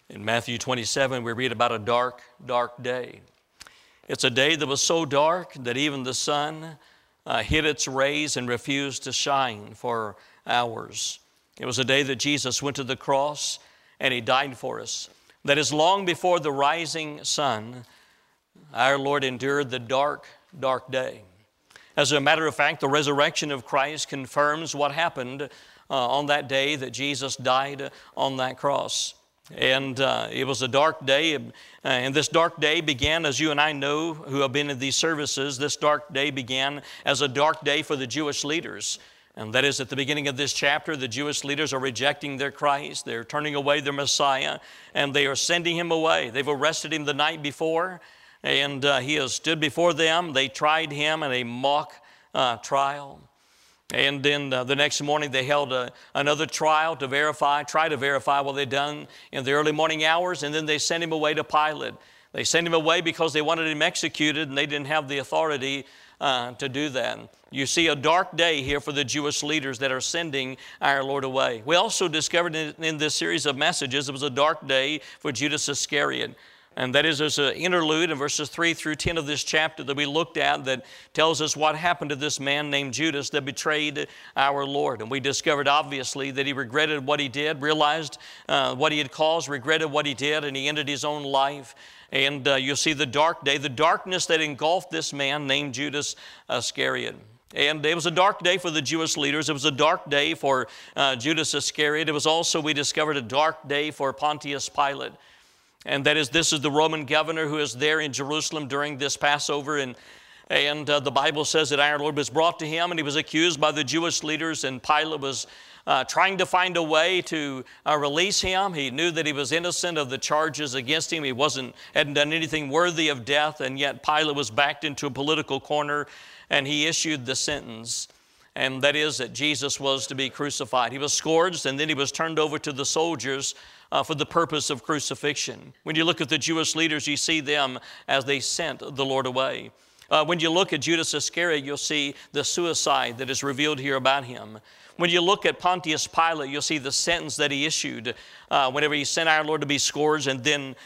In Matthew 27, we read about a dark, dark day. It's a day that was so dark that even the sun hid its rays and refused to shine for hours. It was a day that Jesus went to the cross and He died for us. That is, long before the rising sun, our Lord endured the dark, dark day. As a matter of fact, the resurrection of Christ confirms what happened on that day that Jesus died on that cross. And it was a dark day, and this dark day began, as you and I know who have been in these services, this dark day began as a dark day for the Jewish leaders. And that is, at the beginning of this chapter, the Jewish leaders are rejecting their Christ, they're turning away their Messiah, and they are sending Him away. They've arrested Him the night before, and He has stood before them. They tried Him in a mock trial. And then the next morning they held another trial to try to verify what they'd done in the early morning hours, and then they sent Him away to Pilate. They sent Him away because they wanted Him executed, and they didn't have the authority to do that. You see a dark day here for the Jewish leaders that are sending our Lord away. We also discovered in this series of messages it was a dark day for Judas Iscariot. And that is, there's an interlude in verses 3 through 10 of this chapter that we looked at that tells us what happened to this man named Judas that betrayed our Lord. And we discovered, obviously, that he regretted what he did, realized what he had caused, regretted what he did, and he ended his own life. And you'll see the dark day, the darkness that engulfed this man named Judas Iscariot. And it was a dark day for the Jewish leaders. It was a dark day for Judas Iscariot. It was also, we discovered, a dark day for Pontius Pilate. And that is, this is the Roman governor who is there in Jerusalem during this Passover. And the Bible says that our Lord was brought to him and he was accused by the Jewish leaders, and Pilate was trying to find a way to release him. He knew that he was innocent of the charges against him. He hadn't done anything worthy of death, and yet Pilate was backed into a political corner, and he issued the sentence. And that is that Jesus was to be crucified. He was scourged, and then he was turned over to the soldiers for the purpose of crucifixion. When you look at the Jewish leaders, you see them as they sent the Lord away. When you look at Judas Iscariot, you'll see the suicide that is revealed here about him. When you look at Pontius Pilate, you'll see the sentence that he issued whenever he sent our Lord to be scourged and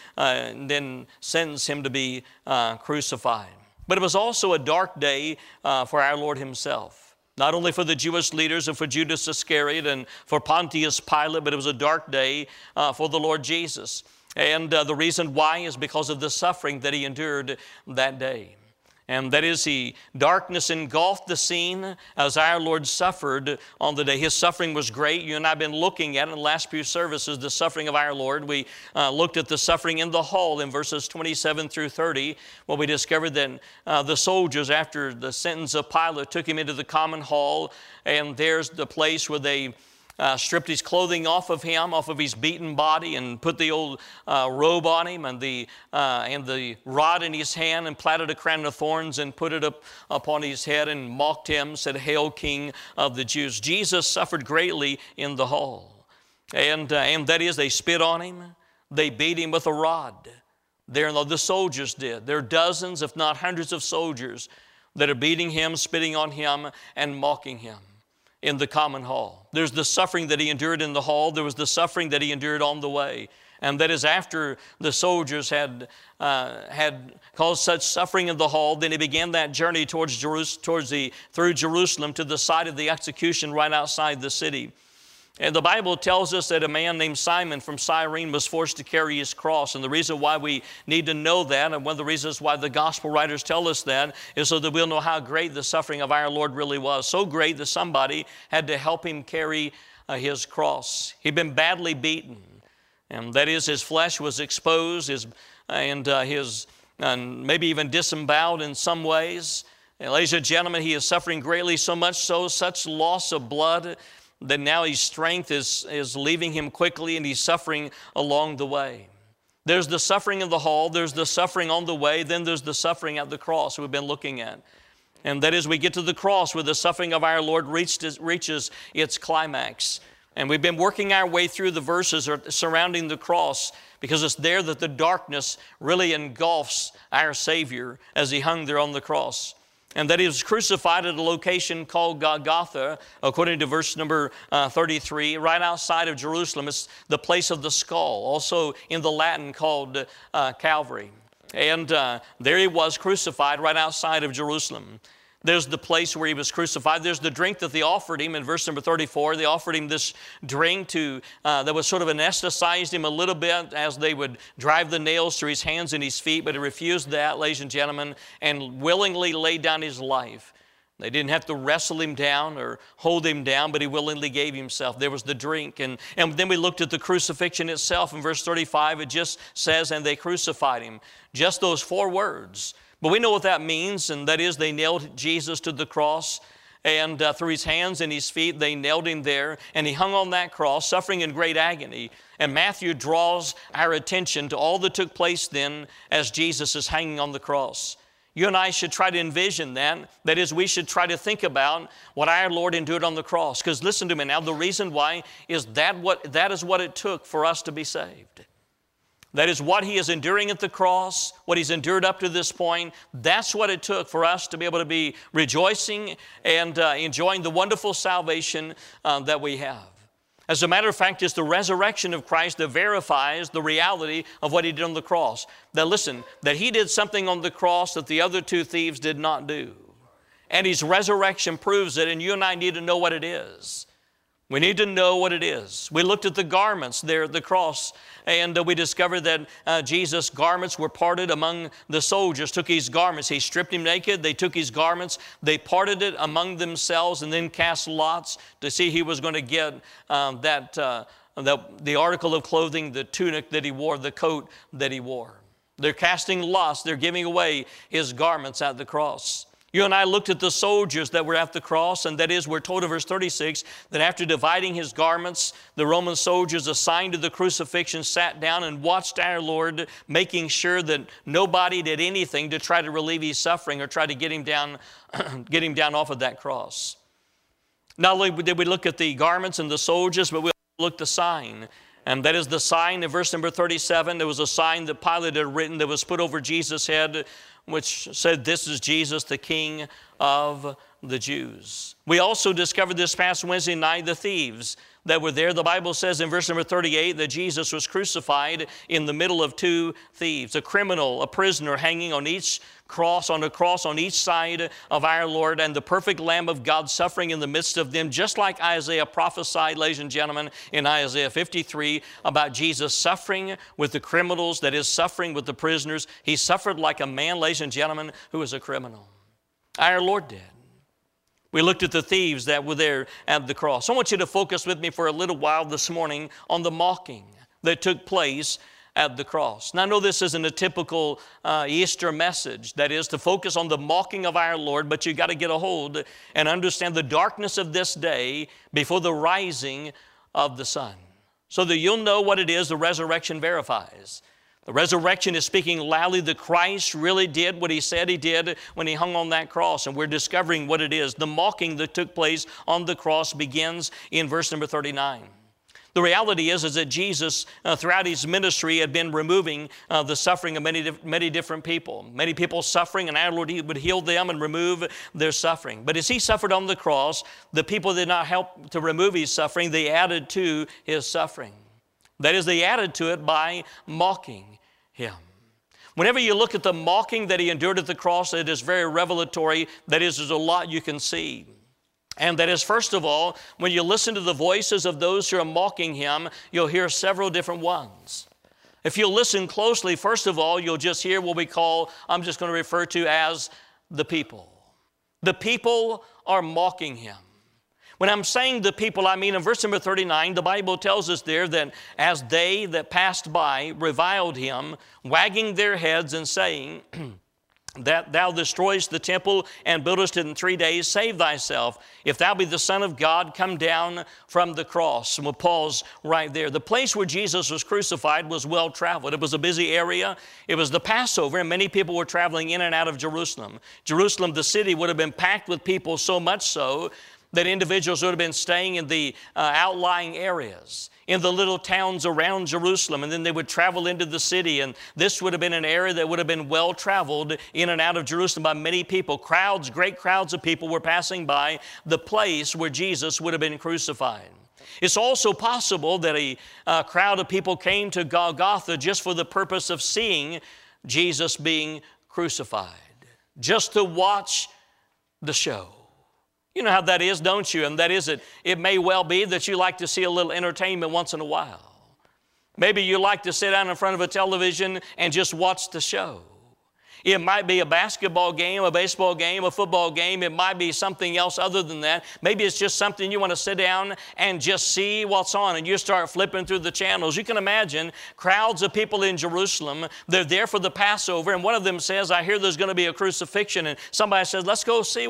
then sentenced him to be crucified. But it was also a dark day for our Lord Himself. Not only for the Jewish leaders and for Judas Iscariot and for Pontius Pilate, but it was a dark day for the Lord Jesus. And the reason why is because of the suffering that He endured that day. And that is, darkness engulfed the scene as our Lord suffered on the day. His suffering was great. You and I have been looking at it in the last few services, the suffering of our Lord. We looked at the suffering in the hall in verses 27 through 30, where we discovered that the soldiers, after the sentence of Pilate, took Him into the common hall, and there's the place where they stripped His clothing off of Him, off of His beaten body, and put the old robe on Him and the rod in His hand, and platted a crown of thorns and put it upon His head and mocked Him, said, "Hail, King of the Jews." Jesus suffered greatly in the hall. And that is, they spit on Him, they beat Him with a rod. The soldiers did. There are dozens, if not hundreds of soldiers that are beating Him, spitting on Him, and mocking Him in the common hall. There's the suffering that He endured in the hall. There was the suffering that He endured on the way. And that is, after the soldiers had caused such suffering in the hall, then He began that journey through Jerusalem to the site of the execution right outside the city. And the Bible tells us that a man named Simon from Cyrene was forced to carry his cross. And the reason why we need to know that, and one of the reasons why the gospel writers tell us that, is so that we'll know how great the suffering of our Lord really was. So great that somebody had to help Him carry His cross. He'd been badly beaten. And that is, His flesh was exposed, and maybe even disemboweled in some ways. And ladies and gentlemen, He is suffering greatly, so much so, such loss of blood, that now His strength is leaving Him quickly, and He's suffering along the way. There's the suffering in the hall, there's the suffering on the way, then there's the suffering at the cross we've been looking at. And that is, we get to the cross where the suffering of our Lord reaches its climax. And we've been working our way through the verses surrounding the cross, because it's there that the darkness really engulfs our Savior as He hung there on the cross. and that he was crucified at a location called Golgotha, according to verse number 33, right outside of Jerusalem. It's the place of the skull, also in the Latin called Calvary. And there he was crucified right outside of Jerusalem. There's the place where he was crucified. There's the drink that they offered him in verse number 34. They offered him this drink that was sort of anesthetized him a little bit as they would drive the nails through his hands and his feet, but he refused that, ladies and gentlemen, and willingly laid down his life. They didn't have to wrestle him down or hold him down, but he willingly gave himself. There was the drink. And then we looked at the crucifixion itself. In verse 35, it just says, and they crucified him. Just those 4 words. But we know what that means, and that is they nailed Jesus to the cross, and through his hands and his feet, they nailed him there, and he hung on that cross, suffering in great agony. And Matthew draws our attention to all that took place then as Jesus is hanging on the cross. You and I should try to envision that. That is, we should try to think about what our Lord endured on the cross. Because listen to me now, the reason why is that is what it took for us to be saved. That is what he is enduring at the cross, what he's endured up to this point. That's what it took for us to be able to be rejoicing and enjoying the wonderful salvation that we have. As a matter of fact, it's the resurrection of Christ that verifies the reality of what he did on the cross. That listen, that he did something on the cross that the other 2 thieves did not do. And his resurrection proves it, and you and I need to know what it is. We need to know what it is. We looked at the garments there at the cross, and we discovered that Jesus' garments were parted among the soldiers, took his garments. He stripped him naked. They took his garments. They parted it among themselves and then cast lots to see who was going to get the article of clothing, the tunic that he wore, the coat that he wore. They're casting lots. They're giving away his garments at the cross. You and I looked at the soldiers that were at the cross, and that is, we're told in verse 36 that after dividing his garments, the Roman soldiers assigned to the crucifixion sat down and watched our Lord, making sure that nobody did anything to try to relieve his suffering or try to get him down off of that cross. Not only did we look at the garments and the soldiers, but we also looked at the sign. And that is the sign in verse number 37. There was a sign that Pilate had written that was put over Jesus' head, which said, "This is Jesus, the King of the Jews." We also discovered this past Wednesday night the thieves that were there. The Bible says in verse number 38 that Jesus was crucified in the middle of 2 thieves, a criminal, a prisoner hanging on a cross on each side of our Lord, and the perfect Lamb of God suffering in the midst of them, just like Isaiah prophesied, ladies and gentlemen, in Isaiah 53 about Jesus suffering with the criminals, that is, suffering with the prisoners. He suffered like a man, ladies and gentlemen, who was a criminal. Our Lord did. We looked at the thieves that were there at the cross. I want you to focus with me for a little while this morning on the mocking that took place at the cross. Now, I know this isn't a typical Easter message, that is to focus on the mocking of our Lord, but you got to get a hold and understand the darkness of this day before the rising of the sun, so that you'll know what it is the resurrection verifies. The resurrection is speaking loudly that Christ really did what he said he did when he hung on that cross, and we're discovering what it is. The mocking that took place on the cross begins in verse number 39. The reality is that Jesus, throughout his ministry, had been removing the suffering of many different people. Many people suffering, and our Lord would heal them and remove their suffering. But as he suffered on the cross, the people did not help to remove his suffering. They added to his suffering. That is, they added to it by mocking him. Whenever you look at the mocking that he endured at the cross, it is very revelatory. That is, there's a lot you can see. And that is, first of all, when you listen to the voices of those who are mocking him, you'll hear several different ones. If you listen closely, first of all, you'll just hear what we call, I'm just going to refer to as the people. The people are mocking him. When I'm saying the people, I mean in verse number 39, the Bible tells us there that as they that passed by reviled him, wagging their heads and saying, that thou destroyest the temple and buildest it in 3 days, save thyself. If thou be the Son of God, come down from the cross. And we'll pause right there. The place where Jesus was crucified was well traveled. It was a busy area. It was the Passover, and many people were traveling in and out of Jerusalem. Jerusalem, the city, would have been packed with people, so much so that individuals would have been staying in the outlying areas. in the little towns around Jerusalem, and then they would travel into the city, and this would have been an area that would have been well traveled in and out of Jerusalem by many people. Crowds, great crowds of people were passing by the place where Jesus would have been crucified. It's also possible that a crowd of people came to Golgotha just for the purpose of seeing Jesus being crucified, just to watch the show. You know how that is, don't you? And that is it may well be that you like to see a little entertainment once in a while. Maybe you like to sit down in front of a television and just watch the show. It might be a basketball game, a baseball game, a football game. It might be something else other than that. Maybe it's just something you want to sit down and just see what's on, and you start flipping through the channels. You can imagine crowds of people in Jerusalem. They're there for the Passover, and one of them says, I hear there's going to be a crucifixion, and somebody says, let's go see.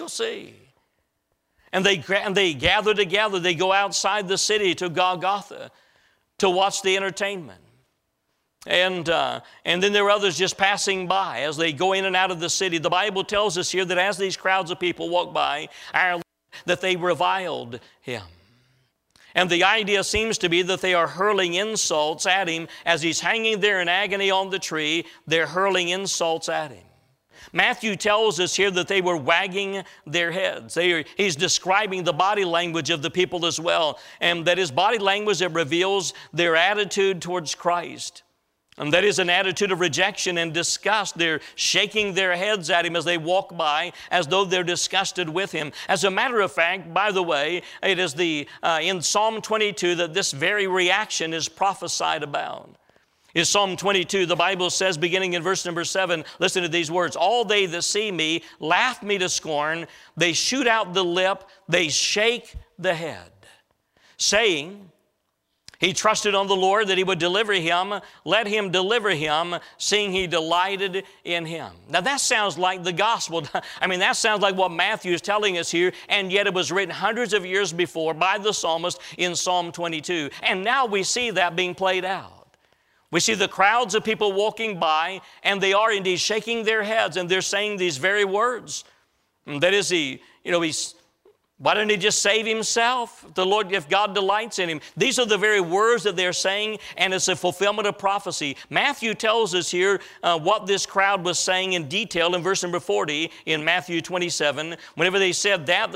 And they gather together. They go outside the city to Golgotha to watch the entertainment. And then there are others just passing by as they go in and out of the city. The Bible tells us here that as these crowds of people walk by, that they reviled him. And the idea seems to be that they are hurling insults at him as he's hanging there in agony on the tree. They're hurling insults at him. Matthew tells us here that they were wagging their heads. He's describing the body language of the people as well. And that is body language that reveals their attitude towards Christ. And that is an attitude of rejection and disgust. They're shaking their heads at him as they walk by as though they're disgusted with him. As a matter of fact, by the way, it is in Psalm 22 that this very reaction is prophesied about. In Psalm 22, the Bible says, beginning in verse number 7, listen to these words, all they that see me laugh me to scorn. They shoot out the lip, they shake the head, saying, he trusted on the Lord that he would deliver him. Let him deliver him, seeing he delighted in him. Now that sounds like the gospel. I mean, that sounds like what Matthew is telling us here, and yet it was written hundreds of years before by the psalmist in Psalm 22. And now we see that being played out. We see the crowds of people walking by, and they are indeed shaking their heads, and they're saying these very words. And that is, why didn't he just save himself? The Lord, if God delights in him. These are the very words that they're saying, and it's a fulfillment of prophecy. Matthew tells us here what this crowd was saying in detail in verse number 40 in Matthew 27. Whenever they said, thou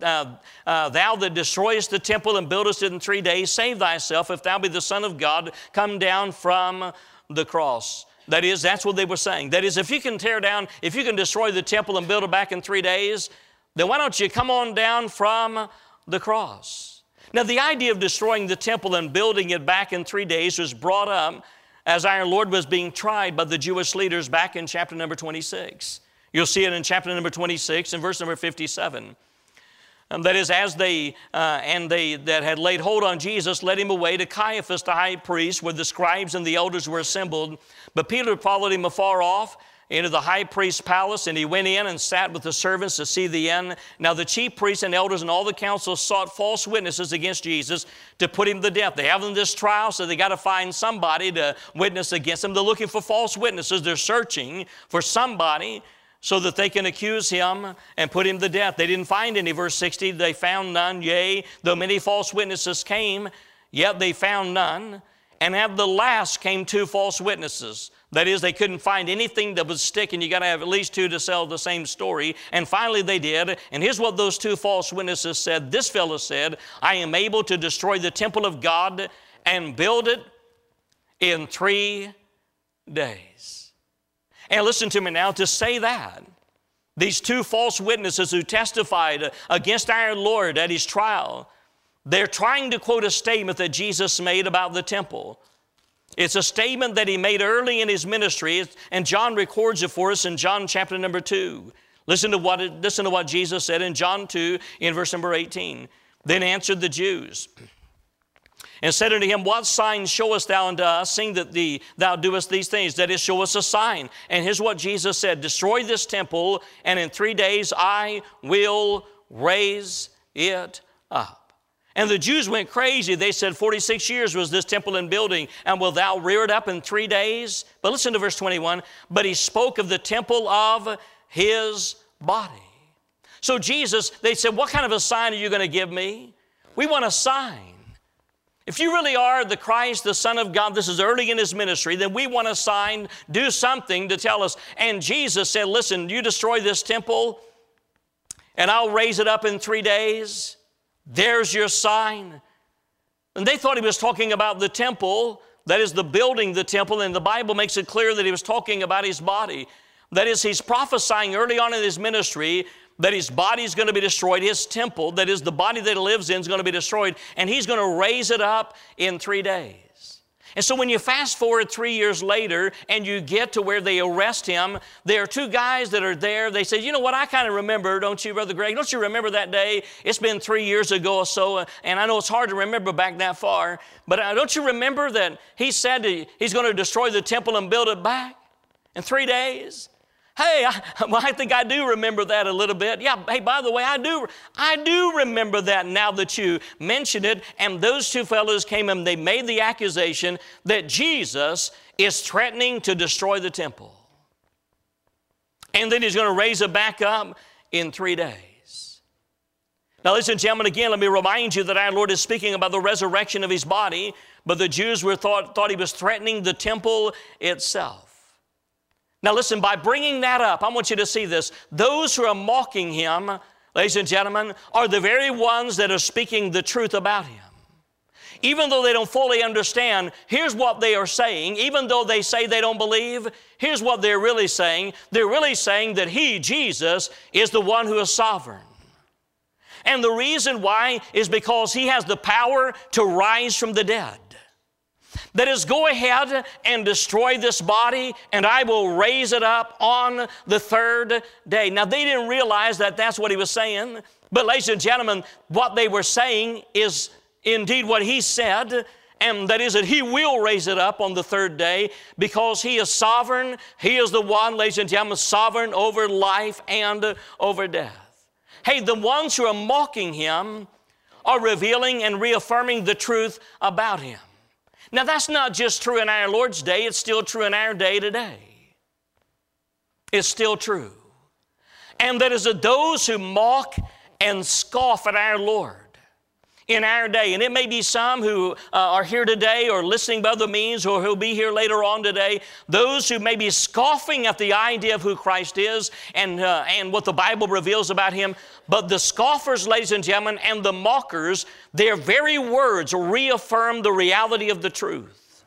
that destroyest the temple and buildest it in 3 days, save thyself, if thou be the Son of God, come down from the cross. That is, that's what they were saying. That is, if you can destroy the temple and build it back in 3 days, then why don't you come on down from the cross? Now, the idea of destroying the temple and building it back in 3 days was brought up as our Lord was being tried by the Jewish leaders back in chapter number 26. You'll see it in chapter number 26 and verse number 57. And that is, as they that had laid hold on Jesus led him away to Caiaphas the high priest, where the scribes and the elders were assembled. But Peter followed him afar off into the high priest's palace, and he went in and sat with the servants to see the end. Now the chief priests and elders and all the council sought false witnesses against Jesus to put him to death. They have him this trial, so they got to find somebody to witness against him. They're looking for false witnesses. They're searching for somebody so that they can accuse him and put him to death. They didn't find any. Verse 60, they found none. Yea, though many false witnesses came, yet they found none. And at the last came 2 false witnesses. That is, they couldn't find anything that would stick, and you got to have at least 2 to sell the same story. And finally they did. And here's what those 2 false witnesses said. This fellow said, I am able to destroy the temple of God and build it in 3 days. And listen to me now, to say that, these 2 false witnesses who testified against our Lord at his trial, they're trying to quote a statement that Jesus made about the temple. It's a statement that he made early in his ministry, and John records it for us in John chapter number 2. Listen to what Jesus said in John 2 in verse number 18. Then answered the Jews and said unto him, what sign showest thou unto us, seeing that thou doest these things? That is, show us a sign. And here's what Jesus said, destroy this temple, and in 3 days I will raise it up. And the Jews went crazy. They said, 46 years was this temple in building, and will thou rear it up in 3 days? But listen to verse 21. But he spoke of the temple of his body. So Jesus, they said, what kind of a sign are you going to give me? We want a sign. If you really are the Christ, the Son of God, this is early in His ministry, then we want a sign, do something to tell us. And Jesus said, listen, you destroy this temple, and I'll raise it up in 3 days. There's your sign. And they thought He was talking about the temple, that is the building the temple, and the Bible makes it clear that He was talking about His body. That is, He's prophesying early on in His ministry that His body is going to be destroyed, His temple, that is the body that He lives in, is going to be destroyed, and He's going to raise it up in 3 days. And so when you fast forward 3 years later and you get to where they arrest Him, there are 2 guys that are there. They say, you know what, I kind of remember, don't you, Brother Greg? Don't you remember that day? It's been 3 years ago or so, and I know it's hard to remember back that far, but don't you remember that He said He's going to destroy the temple and build it back in 3 days? Hey, I think I do remember that a little bit. Yeah, hey, by the way, I do remember that now that you mention it. And those 2 fellows came and they made the accusation that Jesus is threatening to destroy the temple. And then He's going to raise it back up in 3 days. Now, listen, gentlemen, again, let me remind you that our Lord is speaking about the resurrection of His body, but the Jews thought He was threatening the temple itself. Now listen, by bringing that up, I want you to see this. Those who are mocking Him, ladies and gentlemen, are the very ones that are speaking the truth about Him. Even though they don't fully understand, here's what they are saying. Even though they say they don't believe, here's what they're really saying. They're really saying that He, Jesus, is the one who is sovereign. And the reason why is because He has the power to rise from the dead. That is, go ahead and destroy this body, and I will raise it up on the 3rd day. Now, they didn't realize that that's what He was saying, but ladies and gentlemen, what they were saying is indeed what He said, and that is that He will raise it up on the 3rd day because He is sovereign. He is the one, ladies and gentlemen, sovereign over life and over death. Hey, the ones who are mocking Him are revealing and reaffirming the truth about Him. Now, that's not just true in our Lord's day. It's still true in our day today. It's still true. And that is that those who mock and scoff at our Lord in our day, and it may be some who are here today or listening by other means or who'll be here later on today, those who may be scoffing at the idea of who Christ is and what the Bible reveals about Him. But the scoffers, ladies and gentlemen, and the mockers, their very words reaffirm the reality of the truth.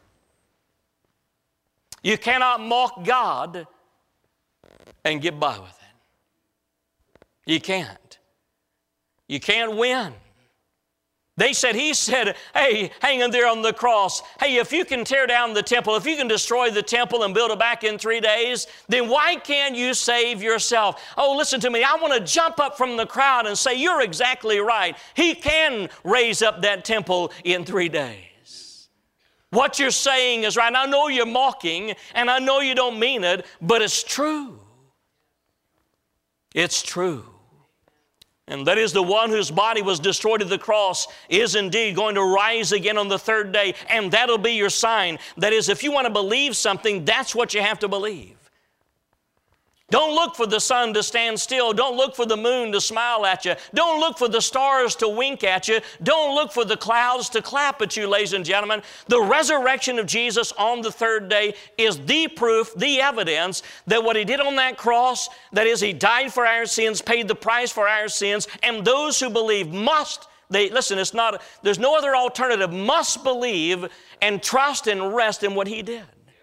You cannot mock God and get by with it. You can't. You can't win. He said, hey, hanging there on the cross, hey, if you can tear down the temple, if you can destroy the temple and build it back in 3 days, then why can't you save yourself? Oh, listen to me. I want to jump up from the crowd and say, you're exactly right. He can raise up that temple in 3 days. What you're saying is right. I know you're mocking, and I know you don't mean it, but it's true. It's true. And that is the one whose body was destroyed at the cross is indeed going to rise again on the 3rd day, and that'll be your sign. That is, if you want to believe something, that's what you have to believe. Don't look for the sun to stand still. Don't look for the moon to smile at you. Don't look for the stars to wink at you. Don't look for the clouds to clap at you, ladies and gentlemen. The resurrection of Jesus on the 3rd day is the proof, the evidence that what He did on that cross, that is, He died for our sins, paid the price for our sins, and those who believe must, there's no other alternative, must believe and trust and rest in what He did.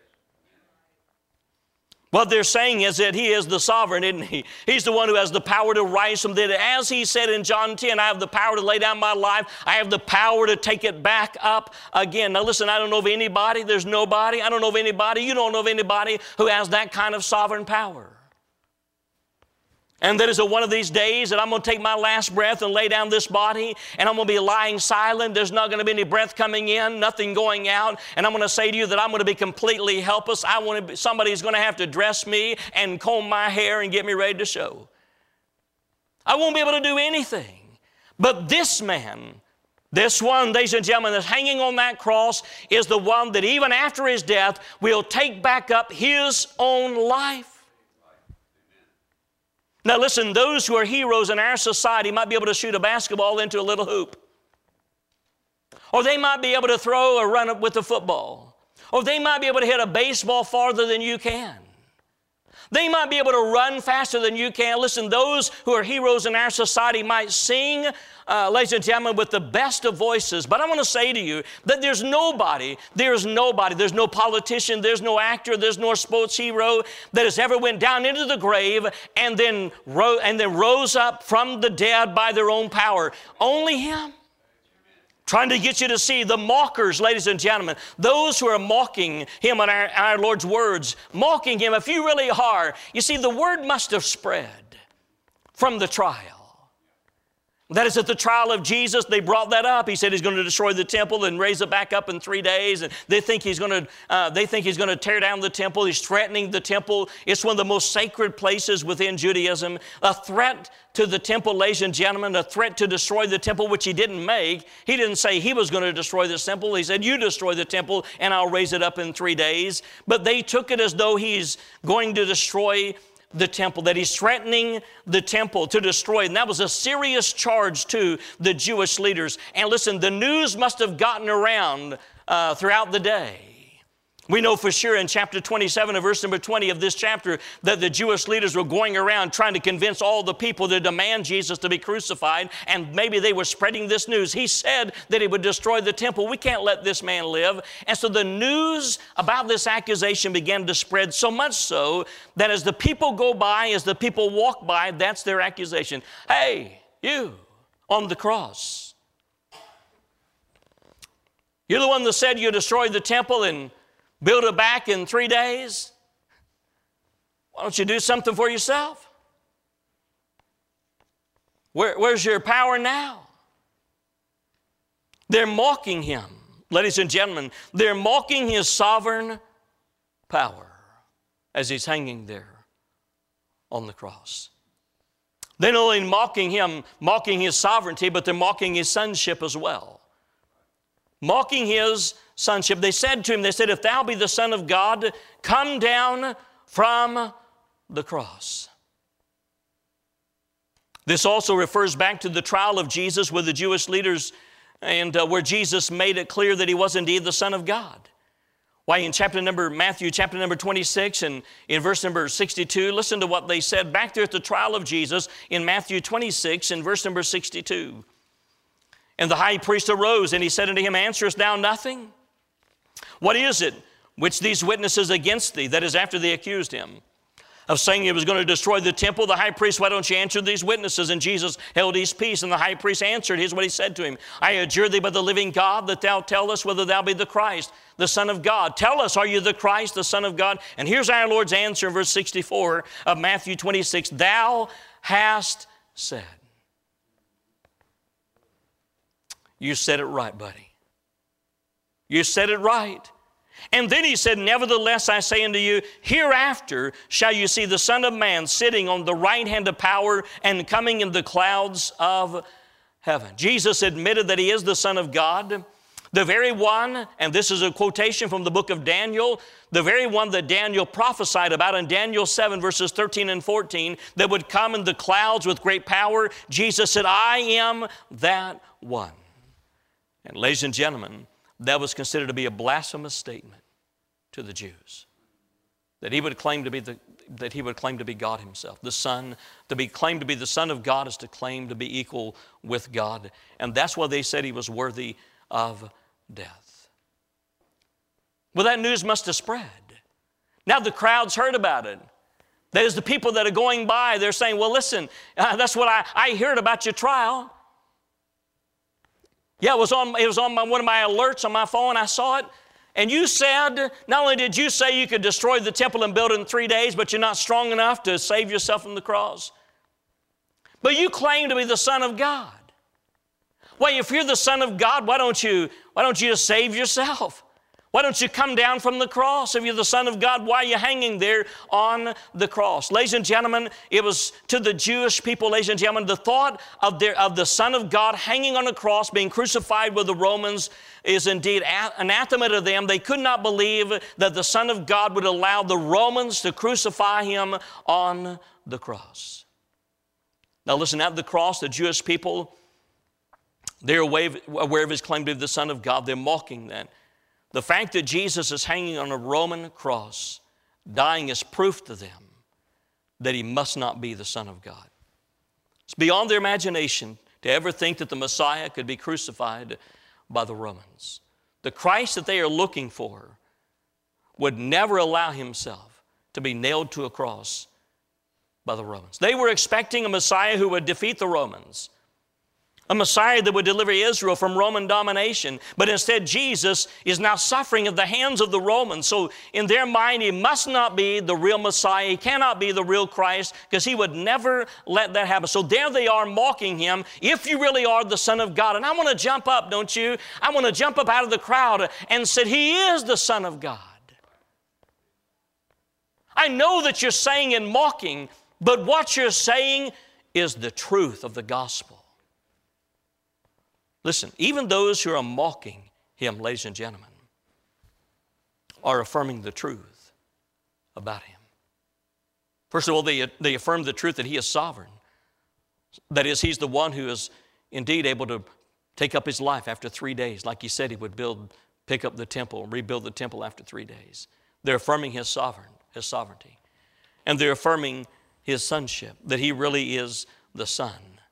What they're saying is that He is the sovereign, isn't He? He's the one who has the power to rise from the dead. As He said in John 10, I have the power to lay down my life. I have the power to take it back up again. Now listen, I don't know of anybody, there's nobody, I don't know of anybody, you don't know of anybody who has that kind of sovereign power. And that is one of these days that I'm going to take my last breath and lay down this body, and I'm going to be lying silent. There's not going to be any breath coming in, nothing going out. And I'm going to say to you that I'm going to be completely helpless. Somebody's going to have to dress me and comb my hair and get me ready to show. I won't be able to do anything. But this man, this one, ladies and gentlemen, that's hanging on that cross is the one that even after His death will take back up His own life. Now listen, those who are heroes in our society might be able to shoot a basketball into a little hoop. Or they might be able to throw or run with a football. Or they might be able to hit a baseball farther than you can. They might be able to run faster than you can. Listen, those who are heroes in our society might sing, ladies and gentlemen, with the best of voices. But I want to say to you that there's no politician, there's no actor, there's no sports hero that has ever went down into the grave and then rose up from the dead by their own power. Only Him. Trying to get you to see the mockers, ladies and gentlemen, those who are mocking Him on our Lord's words, mocking Him. If you really are, you see, the word must have spread from the trial. That is, at the trial of Jesus, they brought that up. He said He's going to destroy the temple and raise it back up in 3 days. And they think He's going to tear down the temple. He's threatening the temple. It's one of the most sacred places within Judaism. A threat to the temple, ladies and gentlemen, a threat to destroy the temple, which He didn't make. He didn't say He was going to destroy this temple. He said, you destroy the temple and I'll raise it up in 3 days. But they took it as though He's going to destroy the temple, that He's threatening the temple to destroy it. And that was a serious charge to the Jewish leaders. And listen, the news must have gotten around throughout the day. We know for sure in chapter 27 and verse number 20 of this chapter that the Jewish leaders were going around trying to convince all the people to demand Jesus to be crucified, and maybe they were spreading this news. He said that He would destroy the temple. We can't let this man live. And so the news about this accusation began to spread, so much so that as the people go by, as the people walk by, that's their accusation. Hey, you on the cross. You're the one that said you destroyed the temple and build it back in 3 days. Why don't you do something for yourself? Where's your power now? They're mocking Him, ladies and gentlemen. They're mocking His sovereign power as He's hanging there on the cross. They're not only mocking Him, mocking His sovereignty, but they're mocking His sonship as well. Mocking His sonship. They said to Him, they said, if Thou be the Son of God, come down from the cross. This also refers back to the trial of Jesus with the Jewish leaders, and where Jesus made it clear that He was indeed the Son of God. Why, in Matthew chapter number 26 and in verse number 62, listen to what they said back there at the trial of Jesus in Matthew 26 and verse number 62. And the high priest arose, and he said unto Him, answerest thou nothing? What is it which these witnesses against thee, that is after they accused Him, of saying He was going to destroy the temple? The high priest, why don't you answer these witnesses? And Jesus held His peace, and the high priest answered. Here's what He said to Him. I adjure thee by the living God that thou tell us whether thou be the Christ, the Son of God. Tell us, are you the Christ, the Son of God? And here's our Lord's answer in verse 64 of Matthew 26. Thou hast said. You said it right, buddy. You said it right. And then He said, nevertheless, I say unto you, hereafter shall you see the Son of Man sitting on the right hand of power and coming in the clouds of heaven. Jesus admitted that He is the Son of God, the very one, and this is a quotation from the book of Daniel, the very one that Daniel prophesied about in Daniel 7 verses 13 and 14, that would come in the clouds with great power. Jesus said, I am that one. And ladies and gentlemen, that was considered to be a blasphemous statement to the Jews. That He would claim to be God Himself. The Son, to be claimed to be the Son of God is to claim to be equal with God. And that's why they said He was worthy of death. Well, that news must have spread. Now the crowds heard about it. That is, the people that are going by, they're saying, well, listen, that's what I heard about your trial. Yeah, it was on one of my alerts on my phone. I saw it. And you said, not only did you say you could destroy the temple and build it in 3 days, but you're not strong enough to save yourself from the cross. But you claim to be the Son of God. Well, if you're the Son of God, why don't you just save yourself? Why don't you come down from the cross? If you're the Son of God, why are you hanging there on the cross? Ladies and gentlemen, it was to the Jewish people, ladies and gentlemen, the thought of the Son of God hanging on a cross, being crucified with the Romans, is indeed anathema to them. They could not believe that the Son of God would allow the Romans to crucify Him on the cross. Now listen, at the cross, the Jewish people, They're aware of his claim to be the Son of God. They're mocking that. The fact that Jesus is hanging on a Roman cross, dying, is proof to them that he must not be the Son of God. It's beyond their imagination to ever think that the Messiah could be crucified by the Romans. The Christ that they are looking for would never allow himself to be nailed to a cross by the Romans. They were expecting a Messiah who would defeat the Romans, a Messiah that would deliver Israel from Roman domination. But instead, Jesus is now suffering at the hands of the Romans. So in their mind, he must not be the real Messiah. He cannot be the real Christ, because he would never let that happen. So there they are mocking him, if you really are the Son of God. And I want to jump up, don't you? I want to jump up out of the crowd and say, he is the Son of God. I know that you're saying in mocking, but what you're saying is the truth of the gospel. Listen, even those who are mocking him, ladies and gentlemen, are affirming the truth about him. First of all, they affirm the truth that he is sovereign. That is, he's the one who is indeed able to take up his life after 3 days, like he said he would pick up the temple, rebuild the temple after 3 days. They're affirming his sovereignty. And they're affirming his sonship, that he really is the Son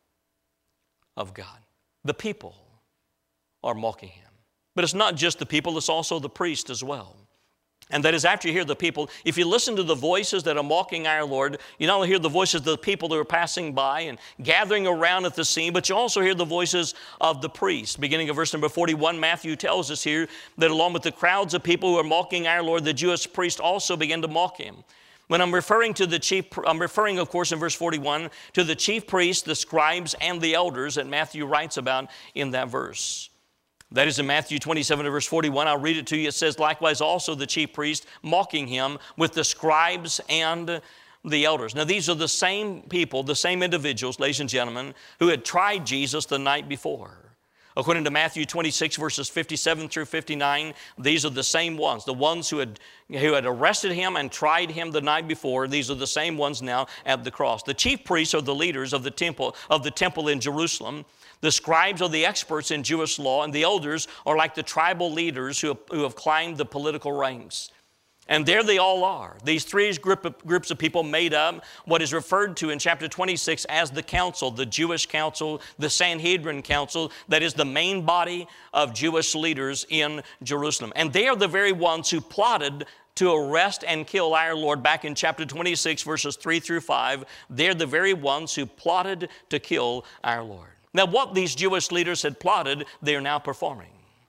of God. The people are mocking him. But it's not just the people, it's also the priest as well. And that is, after you hear the people, if you listen to the voices that are mocking our Lord, you not only hear the voices of the people that are passing by and gathering around at the scene, but you also hear the voices of the priests. Beginning of verse number 41, Matthew tells us here that along with the crowds of people who are mocking our Lord, the Jewish priests also began to mock him. When I'm referring, of course, in verse 41, to the chief priests, the scribes, and the elders that Matthew writes about in that verse. That is in Matthew 27 verse 41. I'll read it to you. It says, likewise also the chief priest mocking him with the scribes and the elders. Now these are the same people, the same individuals, ladies and gentlemen, who had tried Jesus the night before. According to Matthew 26 verses 57 through 59, these are the same ones. The ones who had arrested him and tried him the night before, these are the same ones now at the cross. The chief priests are the leaders of the temple in Jerusalem. The scribes are the experts in Jewish law, and the elders are like the tribal leaders who have climbed the political ranks. And there they all are. These three groups of people made up what is referred to in chapter 26 as the council, the Jewish council, the Sanhedrin council, that is the main body of Jewish leaders in Jerusalem. And they are the very ones who plotted to arrest and kill our Lord back in chapter 26, verses 3 through 5. They're the very ones who plotted to kill our Lord. Now, what these Jewish leaders had plotted, they are now performing.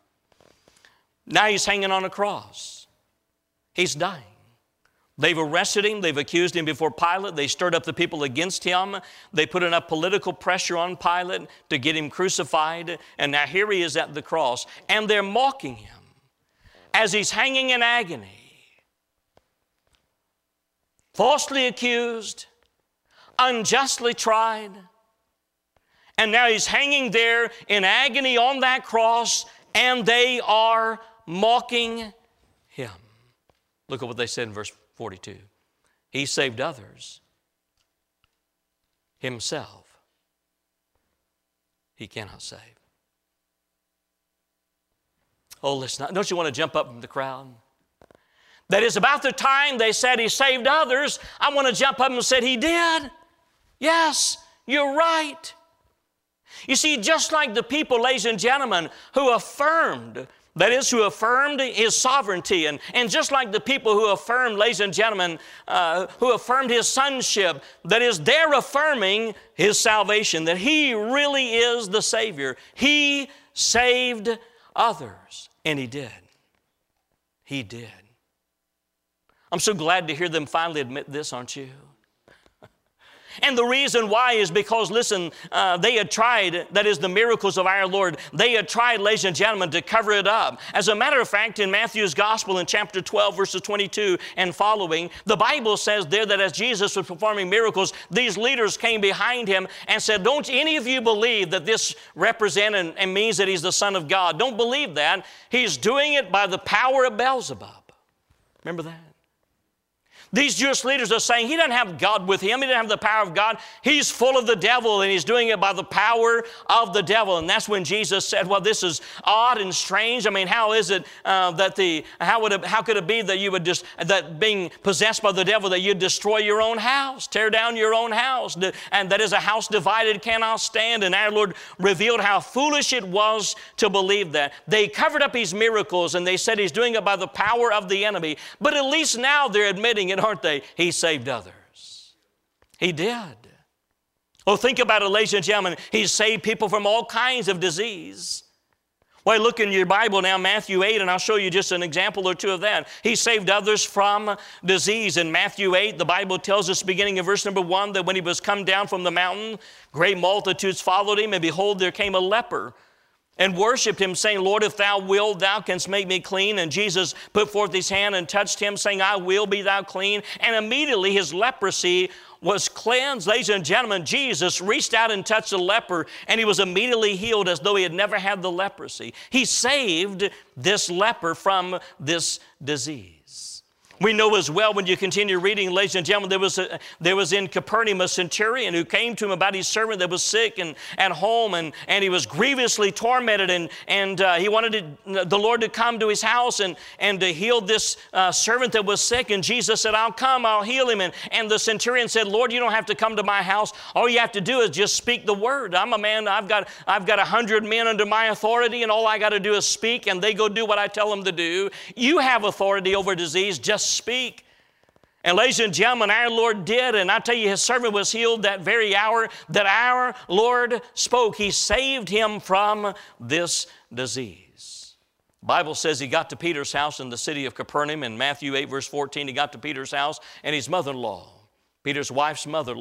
Now he's hanging on a cross. He's dying. They've arrested him. They've accused him before Pilate. They stirred up the people against him. They put enough political pressure on Pilate to get him crucified. And now here he is at the cross. And they're mocking him as he's hanging in agony. Falsely accused, unjustly tried. And now he's hanging there in agony on that cross, and they are mocking him. Look at what they said in verse 42. He saved others. Himself he cannot save. Oh, listen, don't you want to jump up from the crowd? That is, about the time they said he saved others, I want to jump up and say he did. Yes, you're right. You see, just like the people, ladies and gentlemen, who affirmed, that is, who affirmed his sovereignty, and just like the people who affirmed, ladies and gentlemen, who affirmed his sonship, that is, they're affirming his salvation, that he really is the Savior. He saved others, and he did. He did. I'm so glad to hear them finally admit this, aren't you? And the reason why is because, listen, they had tried, that is the miracles of our Lord, they had tried, ladies and gentlemen, to cover it up. As a matter of fact, in Matthew's Gospel in chapter 12, verses 22 and following, the Bible says there that as Jesus was performing miracles, these leaders came behind him and said, don't any of you believe that this represents and means that he's the Son of God? Don't believe that. He's doing it by the power of Beelzebub. Remember that? These Jewish leaders are saying he doesn't have God with him. He doesn't have the power of God. He's full of the devil, and he's doing it by the power of the devil. And that's when Jesus said, well, this is odd and strange. I mean, how is it how could it be that you would that being possessed by the devil, that you'd destroy your own house, tear down your own house, and that is a house divided cannot stand. And our Lord revealed how foolish it was to believe that. They covered up his miracles, and they said he's doing it by the power of the enemy. But at least now they're admitting it, aren't they? He saved others. He did. Oh, think about it, ladies and gentlemen. He saved people from all kinds of disease. Well, look in your Bible now, Matthew 8, and I'll show you just an example or two of that. He saved others from disease. In Matthew 8, the Bible tells us, beginning in verse number 1, that when he was come down from the mountain, great multitudes followed him, and behold, there came a leper and worshiped him, saying, Lord, if thou wilt, thou canst make me clean. And Jesus put forth his hand and touched him, saying, I will be thou clean. And immediately his leprosy was cleansed. Ladies and gentlemen, Jesus reached out and touched the leper, and he was immediately healed as though he had never had the leprosy. He saved this leper from this disease. We know as well, when you continue reading, ladies and gentlemen, there was in Capernaum a centurion who came to him about his servant that was sick and at home, and he was grievously tormented, and he wanted the Lord to come to his house and to heal this servant that was sick. And Jesus said, I'll come, I'll heal him. And the centurion said, Lord, you don't have to come to my house. All you have to do is just speak the word. I'm a man, I've got 100 men under my authority, and all I got to do is speak, and they go do what I tell them to do. You have authority over disease, just speak. And ladies and gentlemen, our Lord did, and I tell you, his servant was healed that very hour that our Lord spoke. He saved him from this disease. The Bible says he got to Peter's house in the city of Capernaum. In Matthew 8, verse 14, he got to Peter's house, and his mother-in-law, Peter's wife's mother,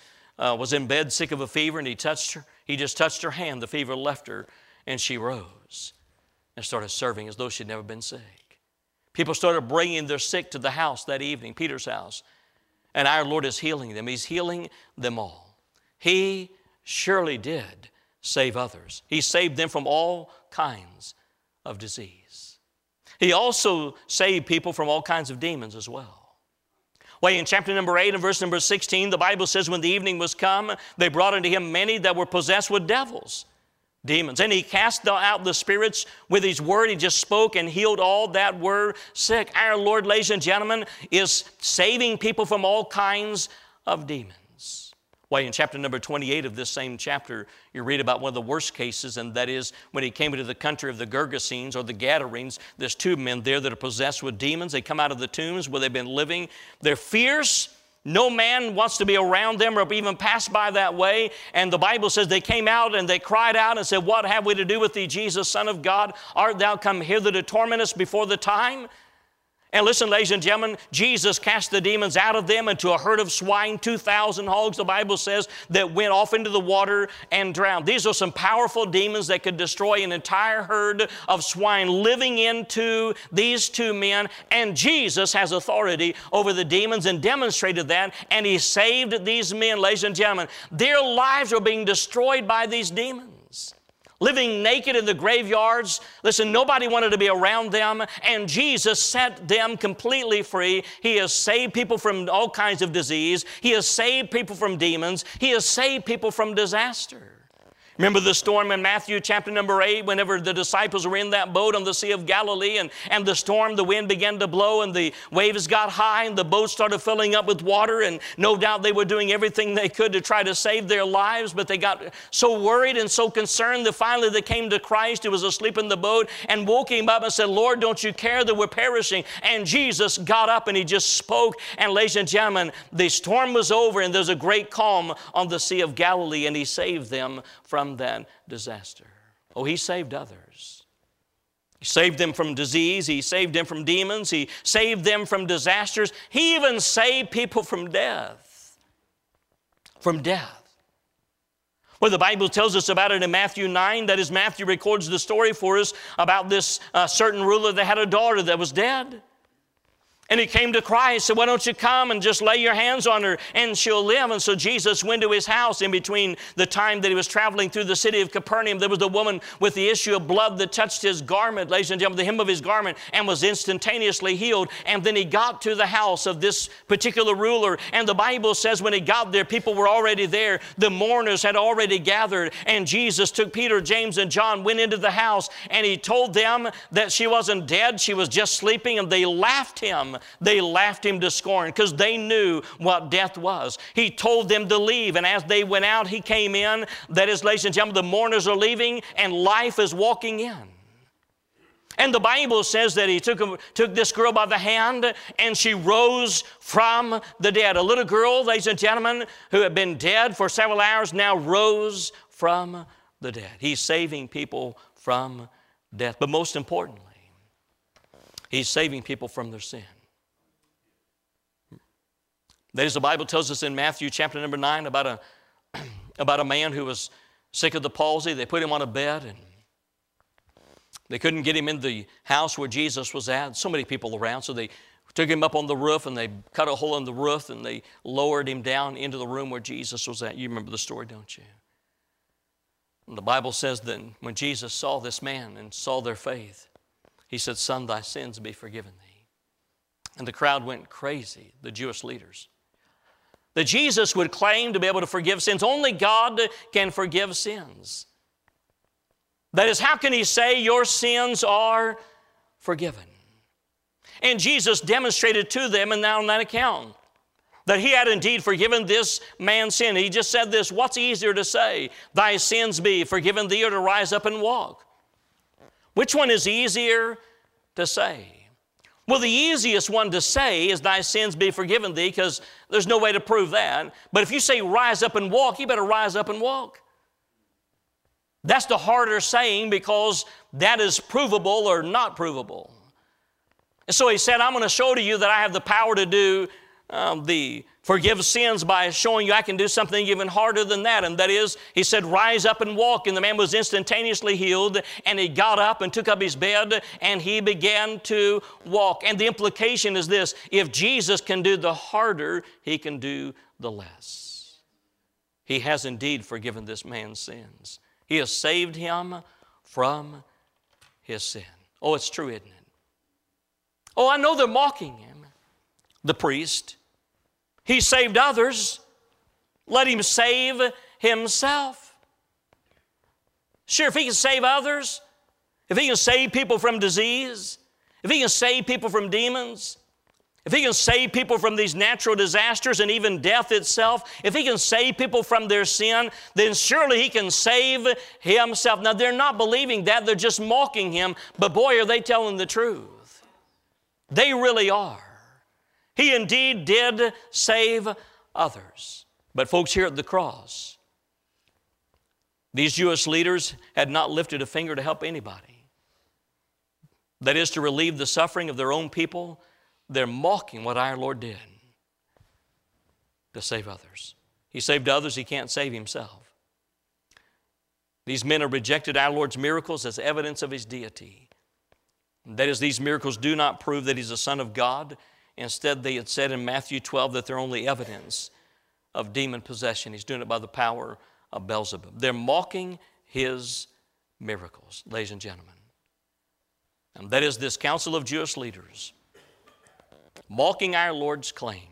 was in bed sick of a fever, and he touched her. He just touched her hand. The fever left her, and she rose and started serving as though she'd never been sick. People started bringing their sick to the house that evening, Peter's house. And our Lord is healing them. He's healing them all. He surely did save others. He saved them from all kinds of disease. He also saved people from all kinds of demons as well. Well, in chapter number 8 and verse number 16, the Bible says, when the evening was come, they brought unto him many that were possessed with devils, demons. And he cast out the spirits with his word. He just spoke and healed all that were sick. Our Lord, ladies and gentlemen, is saving people from all kinds of demons. Well, in chapter number 28 of this same chapter, you read about one of the worst cases, and that is when he came into the country of the Gergesenes or the Gadarenes. There's two men there that are possessed with demons. They come out of the tombs where they've been living. They're fierce. No man wants to be around them or even pass by that way. And the Bible says they came out and they cried out and said, what have we to do with thee, Jesus, Son of God? Art thou come hither to torment us before the time? And listen, ladies and gentlemen, Jesus cast the demons out of them into a herd of swine, 2,000 hogs, the Bible says, that went off into the water and drowned. These are some powerful demons that could destroy an entire herd of swine living into these two men. And Jesus has authority over the demons and demonstrated that. And he saved these men, ladies and gentlemen. Their lives are being destroyed by these demons. Living naked in the graveyards. Listen, nobody wanted to be around them, and Jesus set them completely free. He has saved people from all kinds of disease. He has saved people from demons. He has saved people from disaster. Remember the storm in Matthew chapter number 8, whenever the disciples were in that boat on the Sea of Galilee, and the storm, the wind began to blow, and the waves got high, and the boat started filling up with water, and no doubt they were doing everything they could to try to save their lives, but they got so worried and so concerned that finally they came to Christ, who was asleep in the boat, and woke him up and said, Lord, don't you care that we're perishing? And Jesus got up and he just spoke, and ladies and gentlemen, the storm was over, and there's a great calm on the Sea of Galilee, and he saved them from that disaster. Oh, he saved others. He saved them from disease. He saved them from demons. He saved them from disasters. He even saved people from death. From death. Well, the Bible tells us about it in Matthew 9. That is, Matthew records the story for us about this certain ruler that had a daughter that was dead. And he came to Christ, said, why don't you come and just lay your hands on her and she'll live? And so Jesus went to his house. In between the time that he was traveling through the city of Capernaum, there was a woman with the issue of blood that touched his garment, ladies and gentlemen, the hem of his garment, and was instantaneously healed. And then he got to the house of this particular ruler. And the Bible says when he got there, people were already there. The mourners had already gathered. And Jesus took Peter, James, and John, went into the house, and he told them that she wasn't dead, she was just sleeping, and they laughed him. They laughed him to scorn because they knew what death was. He told them to leave, and as they went out, he came in. That is, ladies and gentlemen, the mourners are leaving and life is walking in. And the Bible says that he took this girl by the hand and she rose from the dead. A little girl, ladies and gentlemen, who had been dead for several hours now rose from the dead. He's saving people from death. But most importantly, he's saving people from their sin. That is, the Bible tells us in Matthew chapter number 9 about a man who was sick of the palsy. They put him on a bed and they couldn't get him in the house where Jesus was at. So many people around, so they took him up on the roof and they cut a hole in the roof and they lowered him down into the room where Jesus was at. You remember the story, don't you? And the Bible says that when Jesus saw this man and saw their faith, he said, son, thy sins be forgiven thee. And the crowd went crazy, the Jewish leaders. That Jesus would claim to be able to forgive sins. Only God can forgive sins. That is, how can he say your sins are forgiven? And Jesus demonstrated to them and now on that account that he had indeed forgiven this man's sin. He just said this, what's easier to say? Thy sins be forgiven thee, or to rise up and walk? Which one is easier to say? Well, the easiest one to say is thy sins be forgiven thee, because there's no way to prove that. But if you say rise up and walk, you better rise up and walk. That's the harder saying, because that is provable or not provable. And so he said, I'm going to show to you that I have the power to do forgive sins by showing you I can do something even harder than that. And that is, he said, rise up and walk. And the man was instantaneously healed, and he got up and took up his bed and he began to walk. And the implication is this: if Jesus can do the harder, he can do the less. He has indeed forgiven this man's sins. He has saved him from his sin. Oh, it's true, isn't it? Oh, I know they're mocking him. The priest, he saved others. Let him save himself. Sure, if he can save others, if he can save people from disease, if he can save people from demons, if he can save people from these natural disasters and even death itself, if he can save people from their sin, then surely he can save himself. Now, they're not believing that. They're just mocking him. But boy, are they telling the truth. They really are. He indeed did save others. But folks, here at the cross, these Jewish leaders had not lifted a finger to help anybody. That is, to relieve the suffering of their own people. They're mocking what our Lord did to save others. He saved others, he can't save himself. These men have rejected our Lord's miracles as evidence of his deity. That is, these miracles do not prove that he's the Son of God. Instead, they had said in Matthew 12 that they're only evidence of demon possession. He's doing it by the power of Beelzebub. They're mocking his miracles, ladies and gentlemen. And that is this council of Jewish leaders mocking our Lord's claim.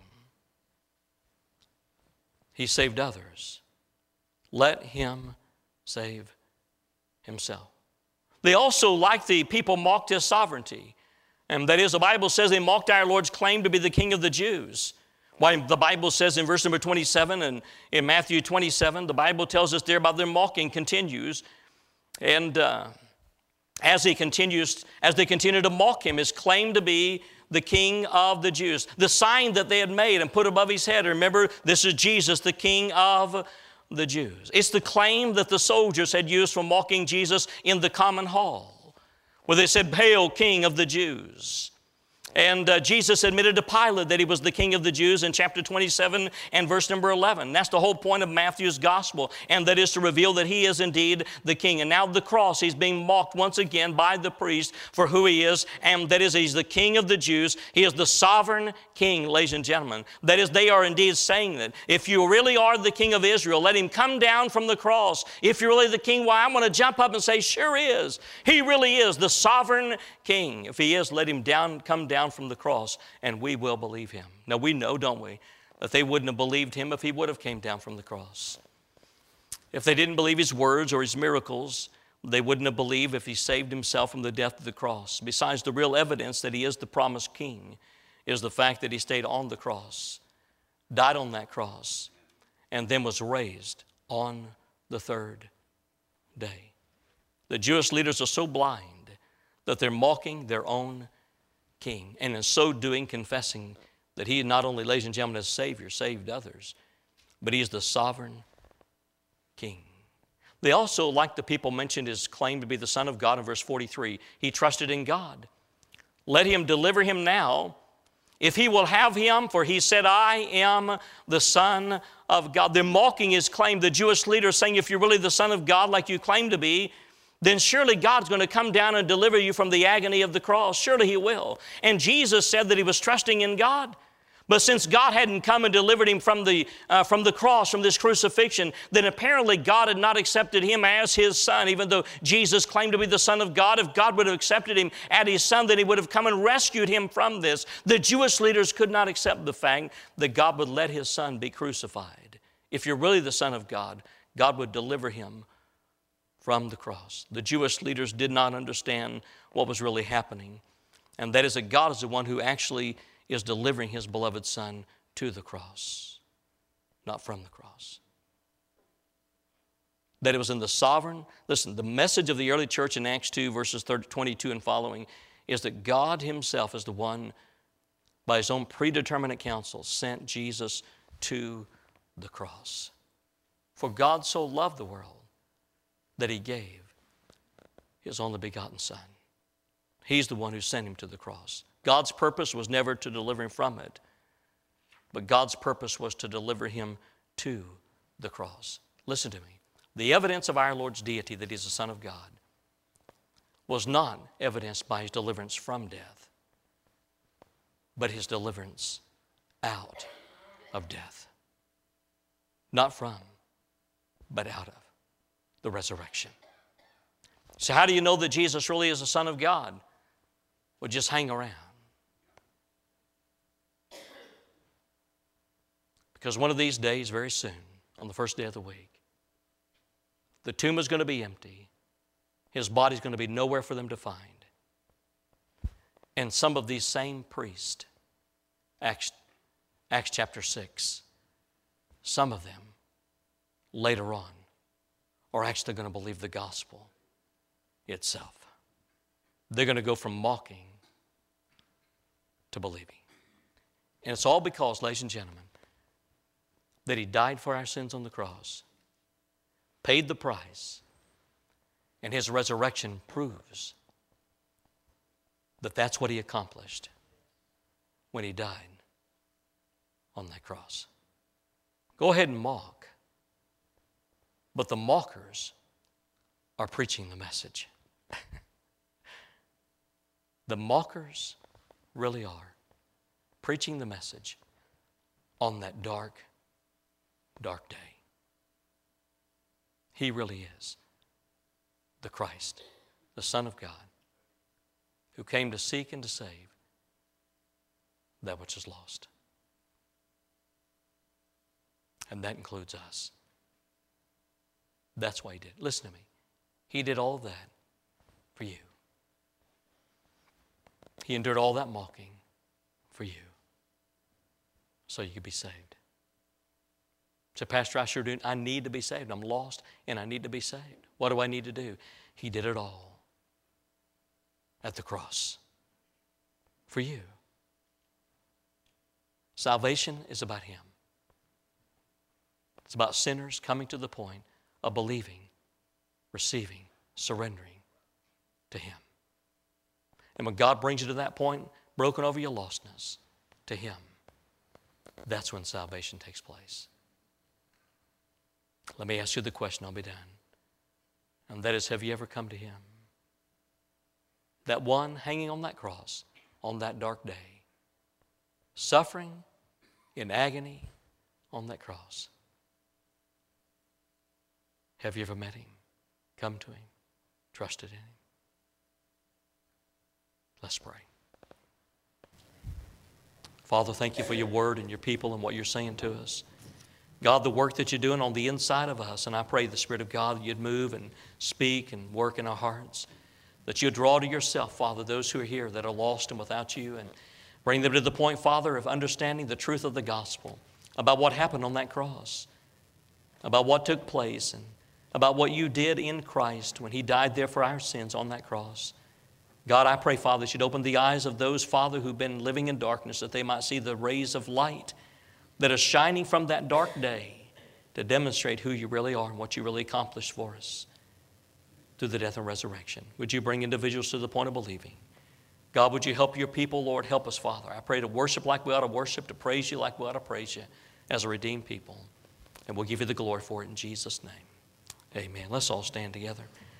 He saved others. Let him save himself. They also, like the people, mocked his sovereignty. And that is, the Bible says they mocked our Lord's claim to be the King of the Jews. Why, the Bible says in verse number 27 and in Matthew 27, the Bible tells us there about their mocking continues. And as they continue to mock him, his claim to be the King of the Jews. The sign that they had made and put above his head, remember, this is Jesus, the King of the Jews. It's the claim that the soldiers had used for mocking Jesus in the common hall, where they said, "Hail, King of the Jews." And Jesus admitted to Pilate that he was the king of the Jews in chapter 27 and verse number 11. That's the whole point of Matthew's gospel, and that is to reveal that he is indeed the king. And now the cross, he's being mocked once again by the priest for who he is, and that is he's the king of the Jews. He is the sovereign king, ladies and gentlemen. That is, they are indeed saying that if you really are the king of Israel, let him come down from the cross. If you're really the king, why, I'm going to jump up and say, sure is. He really is the sovereign king. If he is, let him come down from the cross, and we will believe him. Now we know, don't we, that they wouldn't have believed him if he would have came down from the cross. If they didn't believe his words or his miracles, they wouldn't have believed if he saved himself from the death of the cross. Besides, the real evidence that he is the promised king is the fact that he stayed on the cross, died on that cross, and then was raised on the third day. The Jewish leaders are so blind that they're mocking their own king, and in so doing confessing that he not only, ladies and gentlemen, as Savior, saved others, but he is the sovereign king. They also, like the people mentioned, his claim to be the Son of God in verse 43. He trusted in God. Let him deliver him now, if he will have him, for he said, I am the Son of God. They're mocking his claim. The Jewish leaders saying, if you're really the Son of God like you claim to be, then surely God's going to come down and deliver you from the agony of the cross. Surely he will. And Jesus said that he was trusting in God. But since God hadn't come and delivered him from the cross, from this crucifixion, then apparently God had not accepted him as his son, even though Jesus claimed to be the Son of God. If God would have accepted him as his son, then he would have come and rescued him from this. The Jewish leaders could not accept the fact that God would let his son be crucified. If you're really the Son of God, God would deliver him from the cross. The Jewish leaders did not understand what was really happening, and that is that God is the one who actually is delivering his beloved Son to the cross, not from the cross. That it was in the sovereign, listen, the message of the early church in Acts 2, verses 22 and following, is that God himself is the one, by his own predeterminate counsel, sent Jesus to the cross. For God so loved the world that he gave his only begotten Son. He's the one who sent him to the cross. God's purpose was never to deliver him from it, but God's purpose was to deliver him to the cross. Listen to me. The evidence of our Lord's deity, that he's the Son of God, was not evidenced by his deliverance from death, but his deliverance out of death. Not from, but out of the resurrection. So how do you know that Jesus really is the Son of God? Well, just hang around. Because one of these days, very soon, on the first day of the week, the tomb is going to be empty. His body's going to be nowhere for them to find. And some of these same priests, Acts chapter 6, some of them later on are actually going to believe the gospel itself. They're going to go from mocking to believing. And it's all because, ladies and gentlemen, that he died for our sins on the cross, paid the price, and his resurrection proves that that's what he accomplished when he died on that cross. Go ahead and mock, but the mockers are preaching the message. The mockers really are preaching the message on that dark, dark day. He really is the Christ, the Son of God, who came to seek and to save that which is lost. And that includes us. That's why he did. Listen to me. He did all that for you. He endured all that mocking for you so you could be saved. So, Pastor, I need to be saved. I'm lost and I need to be saved. What do I need to do? He did it all at the cross for you. Salvation is about him. It's about sinners coming to the point of believing, receiving, surrendering to him. And when God brings you to that point, broken over your lostness to Him, that's when salvation takes place. Let me ask you the question, I'll be done. And that is, have you ever come to Him? That one hanging on that cross on that dark day, suffering in agony on that cross. Have you ever met Him? Come to Him? Trusted in Him? Let's pray. Father, thank you for your word and your people and what you're saying to us. God, the work that you're doing on the inside of us, and I pray the Spirit of God that you'd move and speak and work in our hearts, that you'd draw to yourself, Father, those who are here that are lost and without you, and bring them to the point, Father, of understanding the truth of the gospel about what happened on that cross, about what took place, and about what you did in Christ when He died there for our sins on that cross. God, I pray, Father, that you'd open the eyes of those, Father, who've been living in darkness, that they might see the rays of light that are shining from that dark day to demonstrate who you really are and what you really accomplished for us through the death and resurrection. Would you bring individuals to the point of believing? God, would you help your people, Lord? Help us, Father. I pray to worship like we ought to worship, to praise you like we ought to praise you as a redeemed people. And we'll give you the glory for it in Jesus' name. Amen. Let's all stand together.